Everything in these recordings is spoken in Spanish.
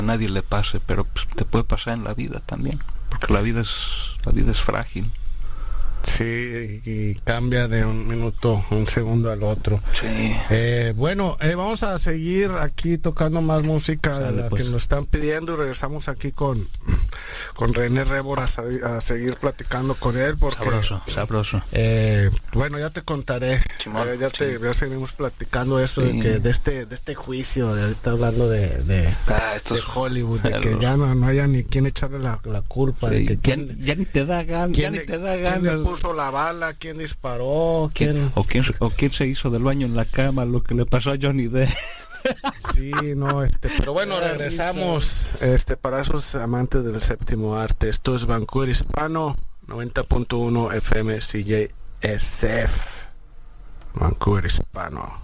a nadie le pase, pero pues, te puede pasar en la vida también, porque la vida es frágil. Sí, y cambia de un minuto, un segundo al otro. Sí. Bueno, vamos a seguir aquí tocando más música de la pues. que nos están pidiendo, y regresamos aquí con René Révora a seguir platicando con él, porque sabroso. Bueno, ya te contaré. Simón, ya seguimos platicando eso, sí. de que de este juicio, de ahorita hablando de Hollywood, de que ya no haya ni quien echarle la culpa, sí, de que ya ni te da ganas, ¿quién le puso la bala? ¿Quién disparó? ¿Quién se hizo del baño en la cama? Lo que le pasó a Johnny Depp. Sí, no, pero bueno, regresamos, para esos amantes del séptimo arte. Esto es Vancouver Hispano, 90.1 FM CJSF. Vancouver Hispano.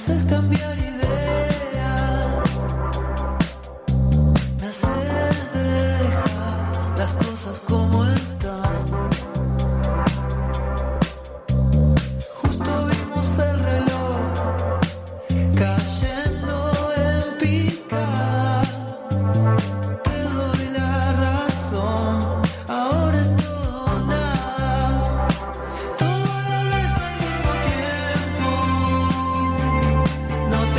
haces cambiar idea, me haces dejar las cosas como están. Justo vimos el reloj cayendo en picada. Te doy la razón, ahora es todo o nada. Todo a la vez al mismo tiempo. No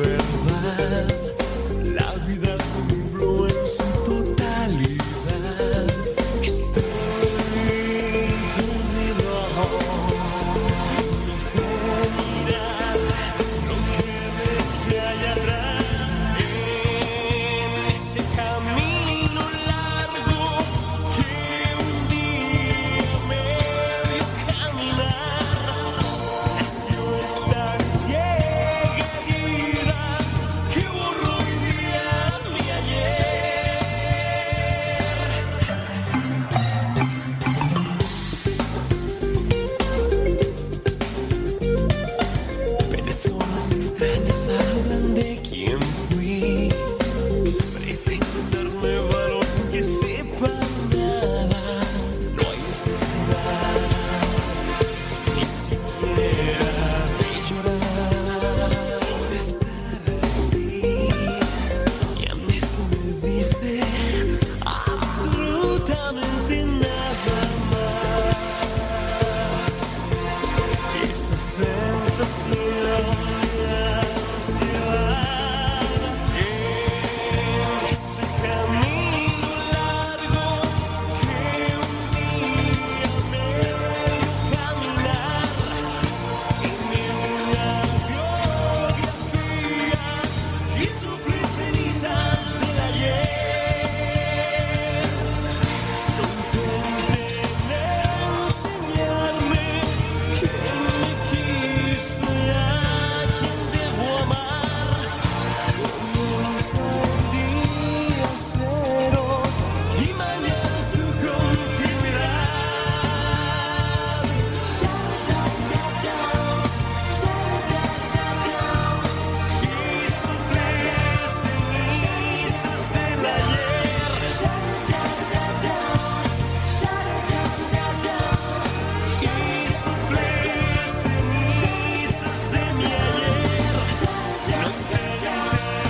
verdad. La vida sembró en su totalidad. Estoy perdido. No sé mirar lo que dejé allá atrás. En ese camino largo que un día me vio caminar, nació esta ciega herida que borró hoy día mi ayer. Personas extrañas hablan de quién fui. Pretenden darme valor sin que sepan nada. No hay necesidad ni siquiera de llorar por estar así. Y a mí eso me dice absolutamente nada más que esa sensación de ansiedad. En ese camino largo que un día me vio caminar, en una biografía y suplí cenizas del ayer. No intenten enseñarme quién me quiso y a quién debo amar. Comienza el día cero y mañana su continuidad. Y suplí cenizas del ayer. Y suplí cenizas de mi ayer. No intenten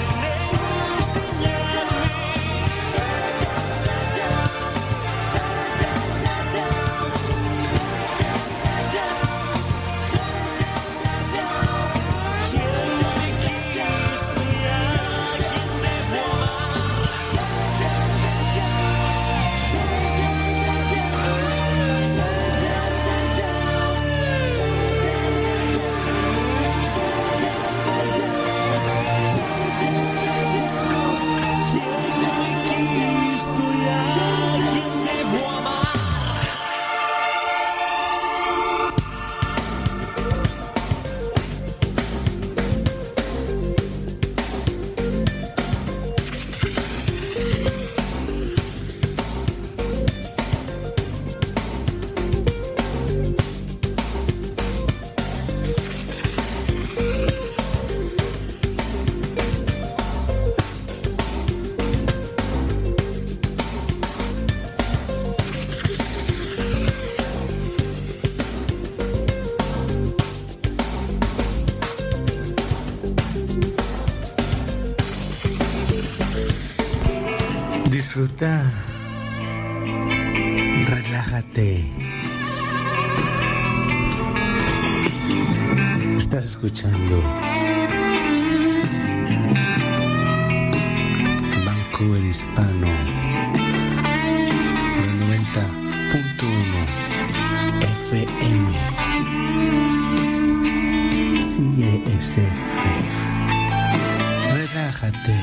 Disfruta, relájate. Estás escuchando Vancouver Hispano, por el 90.1 FM. CSF. Relájate.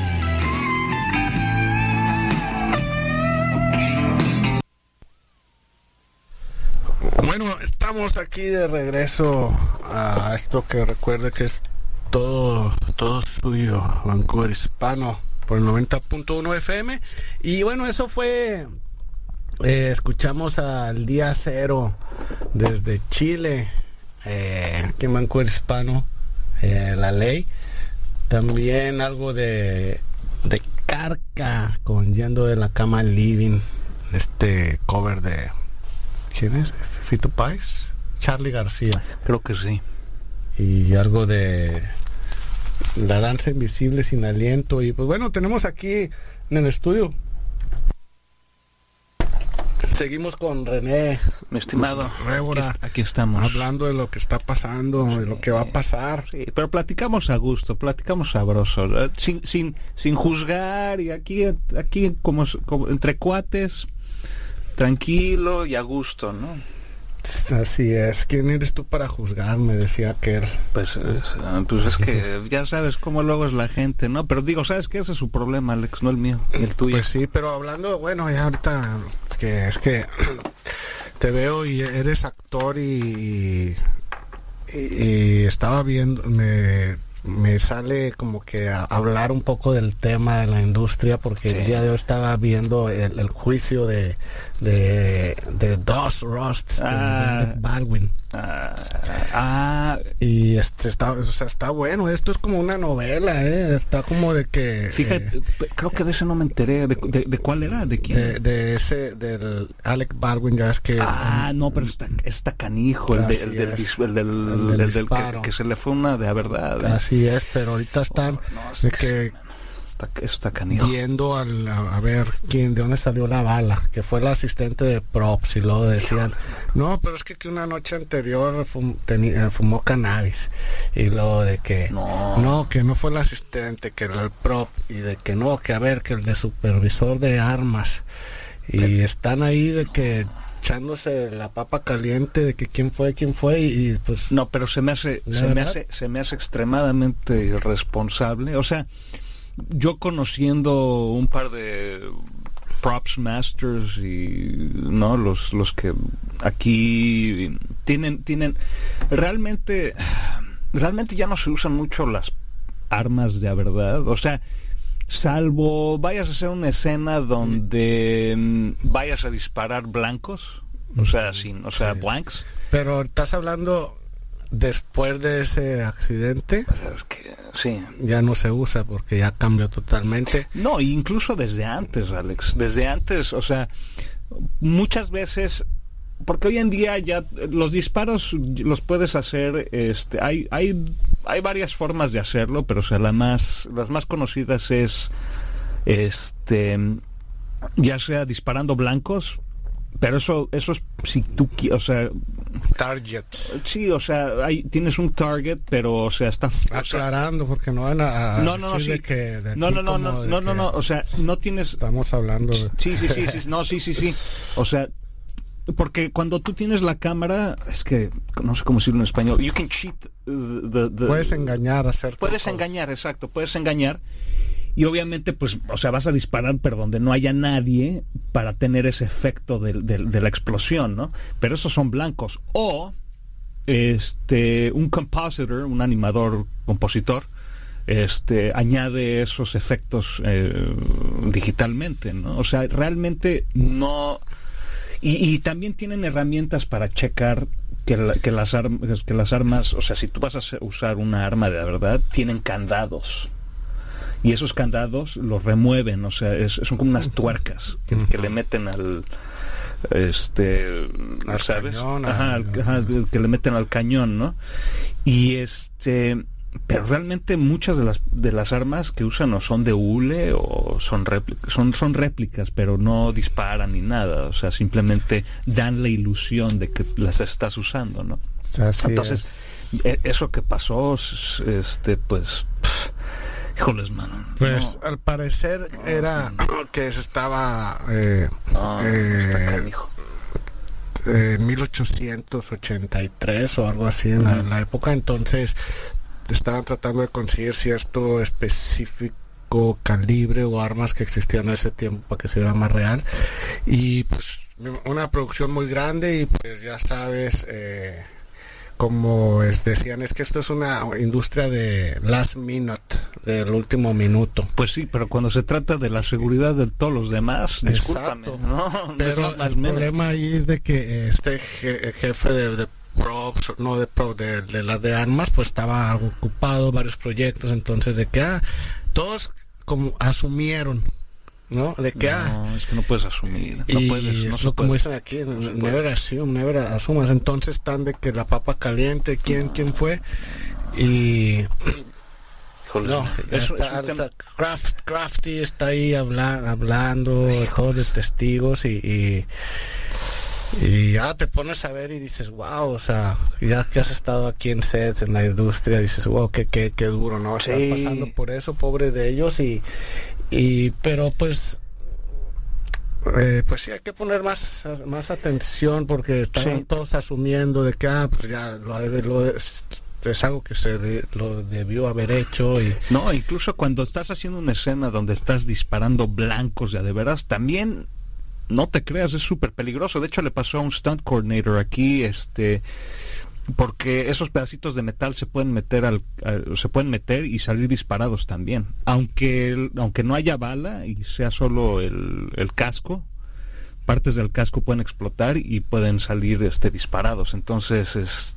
Bueno, estamos aquí de regreso a esto que recuerde que es todo suyo, Vancouver Hispano, por el 90.1 FM. Y bueno, eso fue, escuchamos al Día Cero desde Chile, aquí en Vancouver Hispano, La Ley. También algo de Carca con Yendo de la Cama al Living, este cover de... ¿Quién es? Fito Páez, Charly García. Creo que sí. Y algo de La Danza Invisible Sin Aliento. Y pues bueno, tenemos aquí en el estudio Seguimos con René, mi estimado Révora, aquí estamos. hablando de lo que está pasando, de lo que va a pasar. Sí, pero platicamos a gusto, platicamos sabroso, sin juzgar, y aquí como entre cuates, tranquilo y a gusto, ¿no? Así es. ¿Quién eres tú para juzgarme? Decía aquel. Pues es que ya sabes cómo luego es la gente, ¿no? Pero digo, ¿sabes qué? Ese es su problema, Alex, no el mío, el tuyo. Pues sí, pero hablando, bueno, ya ahorita es que te veo y eres actor y estaba viendo, me sale como que a hablar un poco del tema de la industria, porque el día de hoy estaba viendo el juicio de Dos Rust, de Baldwin. Y está bueno. Esto es como una novela, está como de que fíjate, creo que de ese no me enteré. ¿De cuál era? ¿De quién? De ese, del Alec Baldwin. Ya es que no, pero está canijo, el del que se le fue una de la verdad. Así es, pero ahorita están de que está canijo, viendo a ver de dónde salió la bala, que fue el asistente de props, y luego decían, no, pero es que una noche anterior fumó cannabis, y luego de que que no fue el asistente, que era el prop, y de que no, que a ver, que el de supervisor de armas, y están ahí de que echándose la papa caliente de que quién fue y pues no, pero se me hace extremadamente irresponsable. O sea, yo conociendo un par de props masters y no los que aquí tienen realmente ya no se usan mucho las armas de verdad. O sea, salvo vayas a hacer una escena donde vayas a disparar blancos, blanks. Pero estás hablando después de ese accidente. Es que, sí. Ya no se usa porque ya cambió totalmente. No, incluso desde antes, Alex. Desde antes, o sea, muchas veces, porque hoy en día ya los disparos los puedes hacer, hay varias formas de hacerlo, pero o sea, las más conocidas es ya sea disparando blancos, pero eso es si tú quieres, o sea, target. Sí, o sea, tienes un target, pero o sea, está aclarando, porque no van a no, o sea, no tienes. Estamos hablando de... Sí, o sea, porque cuando tú tienes la cámara, es que no sé cómo decirlo en español, you can cheat puedes engañar, puedes engañar, exacto, puedes engañar. Y obviamente, pues, o sea, vas a disparar, pero donde no haya nadie, para tener ese efecto de la explosión, ¿no? Pero esos son blancos. O un compositor, un compositor, añade esos efectos digitalmente, ¿no? O sea, realmente no. Y también tienen herramientas para checar que las armas, o sea, si tú vas a usar una arma de verdad, tienen candados. Y esos candados los remueven, o sea, son como unas tuercas que le meten al ¿sabes? Cañón, que le meten al cañón, ¿no? Y pero realmente muchas de las armas que usan o son de hule o son réplicas, pero no disparan ni nada, o sea, simplemente dan la ilusión de que las estás usando, ¿no? Entonces, eso que pasó, pues, híjoles, mano. Pues al parecer era que se estaba está canijo. 1883 o algo así en la época, entonces estaban tratando de conseguir cierto específico calibre o armas que existían en ese tiempo para que se viera más real, y pues una producción muy grande, y pues ya sabes, como decían, es que esto es una industria de last minute, del último minuto. Pues sí, pero cuando se trata de la seguridad de todos los demás, discúlpame, ¿no? Pero el problema ahí es de que jefe de props, de las de armas, pues estaba ocupado varios proyectos, entonces de que todos como asumieron, ¿no? De que es que no puedes asumir, como dicen aquí, never asumas. Entonces están de que la papa caliente, quién fue, y Crafty está ahí hablando todos de testigos, y Y ya te pones a ver y dices, wow, o sea, ya que has estado aquí en sets, en la industria, dices, wow, qué duro, ¿no? Sí. Están pasando por eso, pobre de ellos, pero pues sí hay que poner más atención, porque están todos asumiendo de que, pues ya es algo que lo debió haber hecho. Y no, incluso cuando estás haciendo una escena donde estás disparando blancos ya de veras, también no te creas, es súper peligroso. De hecho, le pasó a un stunt coordinator aquí, porque esos pedacitos de metal se pueden meter se pueden meter y salir disparados también, aunque no haya bala y sea solo el casco. Partes del casco pueden explotar y pueden salir disparados. Entonces,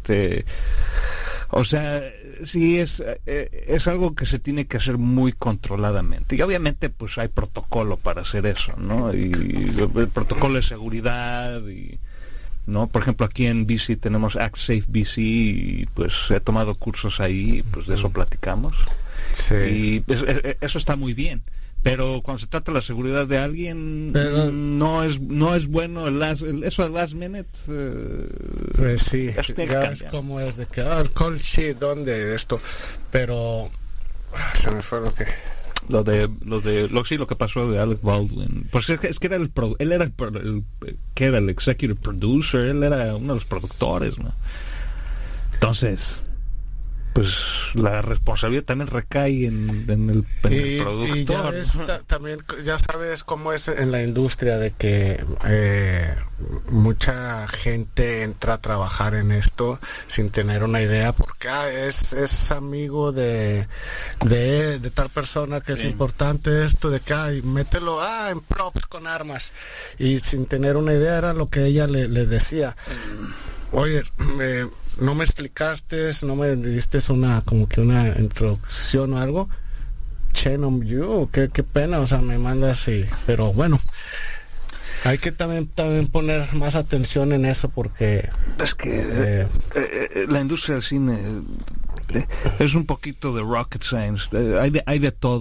o sea, sí es algo que se tiene que hacer muy controladamente. Y obviamente pues hay protocolo para hacer eso, ¿no? Y el protocolo de seguridad y, ¿no? Por ejemplo, aquí en BC tenemos Act Safe BC y pues he tomado cursos ahí, pues de eso platicamos. Sí. Y eso está muy bien. Pero cuando se trata de la seguridad de alguien, no es bueno eso de last minute. Pues sí, eso tiene que ya cambiar. es como es de que, el call sheet, ¿dónde esto? Pero se me fue lo que... Lo que pasó de Alec Baldwin, pues es que era él era el executive producer, él era uno de los productores, ¿no? Entonces, pues la responsabilidad también recae en el productor. Y ya ves, también ya sabes cómo es en la industria, de que mucha gente entra a trabajar en esto sin tener una idea, porque es amigo de tal persona que es importante esto, de que mételo en props con armas, y sin tener una idea. Era lo que ella le decía. Oye, no me explicaste, no me diste una introducción o algo. Shame on you, qué pena, o sea, me mandas y... Pero bueno, hay que también poner más atención en eso, porque es que la industria del cine es un poquito de rocket science, hay de todo.